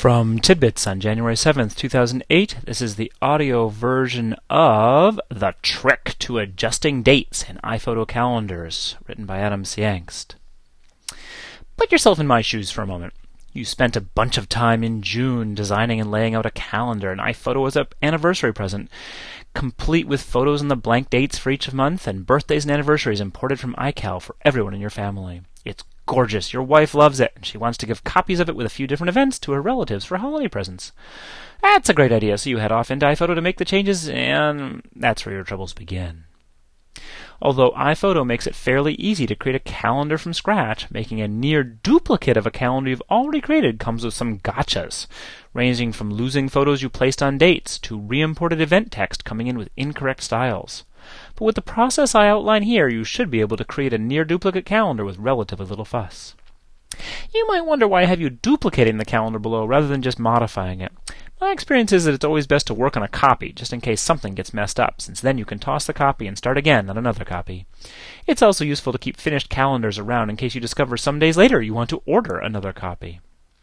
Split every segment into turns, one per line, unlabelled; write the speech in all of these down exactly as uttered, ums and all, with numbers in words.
From Tidbits on January seventh, two thousand eight, this is the audio version of The Trick to Adjusting Dates in iPhoto Calendars, written by Adam Siangst. Put yourself in my shoes for a moment. You spent a bunch of time in June designing and laying out a calendar, and iPhoto was an anniversary present, complete with photos and the blank dates for each month, and birthdays and anniversaries imported from iCal for everyone in your family. It's gorgeous. Your wife loves it, and she wants to give copies of it with a few different events to her relatives for holiday presents. That's a great idea, so you head off into iPhoto to make the changes, and that's where your troubles begin. Although iPhoto makes it fairly easy to create a calendar from scratch, making a near duplicate of a calendar you've already created comes with some gotchas, ranging from losing photos you placed on dates to re-imported event text coming in with incorrect styles. But with the process I outline here, you should be able to create a near-duplicate calendar with relatively little fuss. You might wonder why I have you duplicating the calendar below rather than just modifying it. My experience is that it's always best to work on a copy, just in case something gets messed up, since then you can toss the copy and start again on another copy. It's also useful to keep finished calendars around in case you discover some days later you want to order another copy.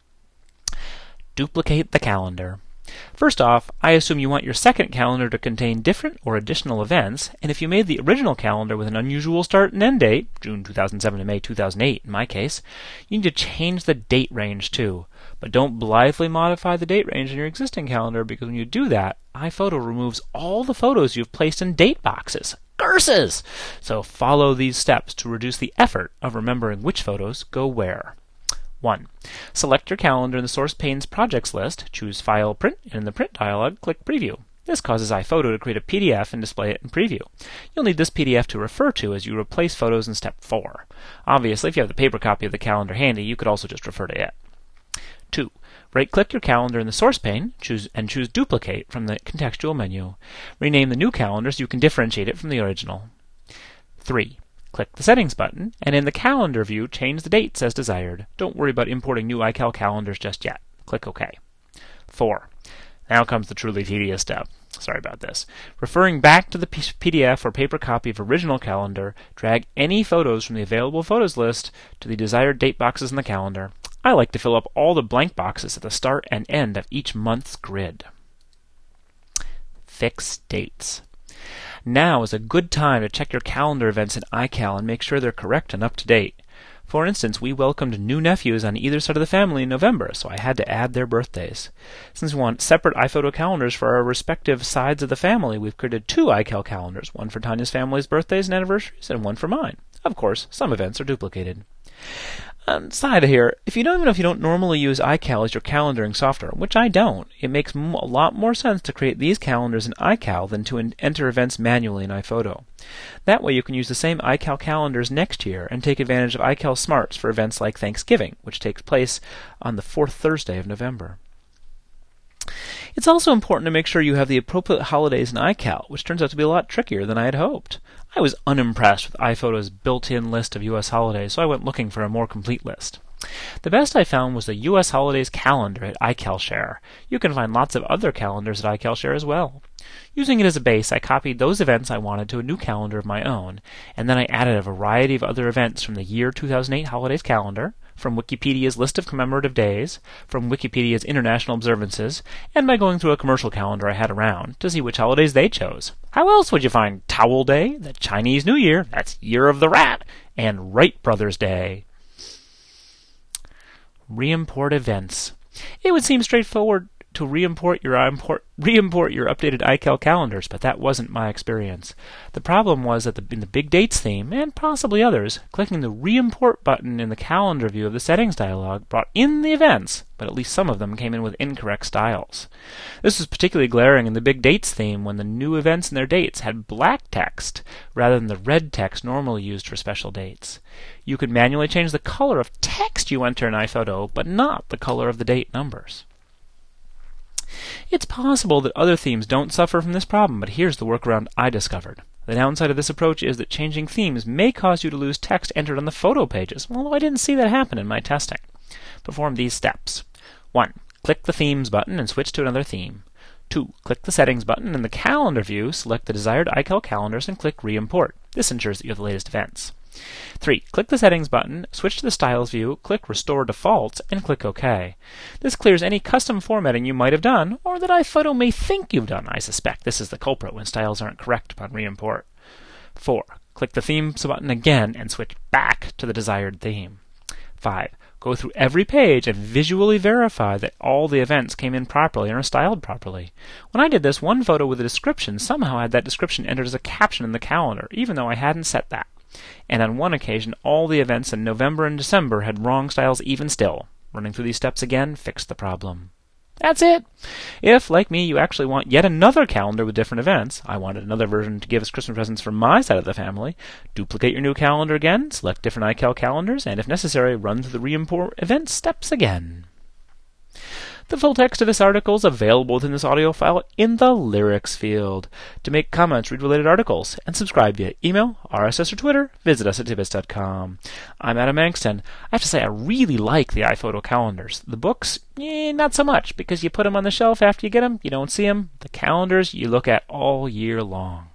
Duplicate the calendar. First off, I assume you want your second calendar to contain different or additional events, and if you made the original calendar with an unusual start and end date, June two thousand seven to May two thousand eight in my case, you need to change the date range too. But don't blithely modify the date range in your existing calendar, because when you do that, iPhoto removes all the photos you've placed in date boxes. Curses! So follow these steps to reduce the effort of remembering which photos go where. one. Select your calendar in the Source Pane's Projects list, choose File, Print, and in the Print dialog, click Preview. This causes iPhoto to create a P D F and display it in Preview. You'll need this P D F to refer to as you replace photos in Step four. Obviously, if you have the paper copy of the calendar handy, you could also just refer to it. two. Right-click your calendar in the Source Pane choose, and choose Duplicate from the contextual menu. Rename the new calendar so you can differentiate it from the original. three. Click the Settings button, and in the Calendar view, change the dates as desired. Don't worry about importing new iCal calendars just yet. Click OK. four. Now comes the truly tedious step. Sorry about this. Referring back to the P D F or paper copy of original calendar, drag any photos from the available photos list to the desired date boxes in the calendar. I like to fill up all the blank boxes at the start and end of each month's grid. Fix dates. Now is a good time to check your calendar events in iCal and make sure they're correct and up to date. For instance, we welcomed new nephews on either side of the family in November, so I had to add their birthdays. Since we want separate iPhoto calendars for our respective sides of the family, we've created two iCal calendars, one for Tanya's family's birthdays and anniversaries, and one for mine. Of course, some events are duplicated. Um, side here, if you don't even know if you don't normally use iCal as your calendaring software, which I don't, it makes m a lot more sense to create these calendars in iCal than to en enter events manually in iPhoto. That way you can use the same iCal calendars next year and take advantage of iCal Smarts for events like Thanksgiving, which takes place on the fourth Thursday of November. It's also important to make sure you have the appropriate holidays in iCal, which turns out to be a lot trickier than I had hoped. I was unimpressed with iPhoto's built-in list of U S holidays, so I went looking for a more complete list. The best I found was the U S Holidays calendar at iCalShare. You can find lots of other calendars at iCalShare as well. Using it as a base, I copied those events I wanted to a new calendar of my own, and then I added a variety of other events from the year two thousand eight holidays calendar, from Wikipedia's list of commemorative days, from Wikipedia's international observances, and by going through a commercial calendar I had around to see which holidays they chose. How else would you find Towel Day, the Chinese New Year, that's Year of the Rat, and Wright Brothers Day? Re-import events. It would seem straightforward to re-import your import, re-import your updated iCal calendars, but that wasn't my experience. The problem was that the, in the Big Dates theme, and possibly others, clicking the re-import button in the calendar view of the Settings dialog brought in the events, but at least some of them came in with incorrect styles. This was particularly glaring in the Big Dates theme when the new events and their dates had black text rather than the red text normally used for special dates. You could manually change the color of text you enter in iPhoto, but not the color of the date numbers. It's possible that other themes don't suffer from this problem, but here's the workaround I discovered. The downside of this approach is that changing themes may cause you to lose text entered on the photo pages, although I didn't see that happen in my testing. Perform these steps. one. Click the Themes button and switch to another theme. two. Click the Settings button and in the Calendar view, select the desired iCal calendars and click Re-import. This ensures that you have the latest events. three. Click the Settings button, switch to the Styles view, click Restore Defaults, and click OK. This clears any custom formatting you might have done, or that iPhoto may think you've done. I suspect this is the culprit when styles aren't correct upon re-import. four. Click the Themes button again and switch back to the desired theme. five. Go through every page and visually verify that all the events came in properly and are styled properly. When I did this, one photo with a description somehow had that description entered as a caption in the calendar, even though I hadn't set that. And on one occasion, all the events in November and December had wrong styles even still. Running through these steps again fixed the problem. That's it! If, like me, you actually want yet another calendar with different events, I wanted another version to give us Christmas presents for my side of the family, duplicate your new calendar again, select different iCal calendars, and if necessary, run through the re-import event steps again. The full text of this article is available within this audio file in the lyrics field. To make comments, read related articles, and subscribe via email, R S S, or Twitter, visit us at tidbits dot com. I'm Adam Angston. I have to say I really like the iPhoto calendars. The books, eh, not so much, because you put them on the shelf after you get them, you don't see them. The calendars you look at all year long.